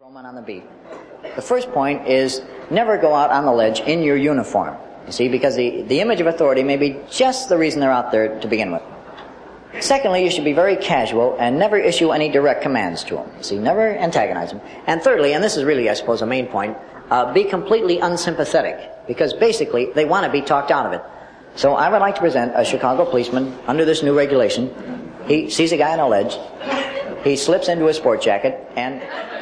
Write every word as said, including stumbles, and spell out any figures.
On the beat. The first point is never go out on the ledge in your uniform. You see, because the, the image of authority may be just the reason they're out there to begin with. Secondly, you should be very casual and never issue any direct commands to them. See, never antagonize them. And thirdly, and this is really, I suppose, a main point, uh, be completely unsympathetic, because basically they want to be talked out of it. So I would like to present a Chicago policeman under this new regulation. He sees a guy on a ledge. He slips into a sport jacket and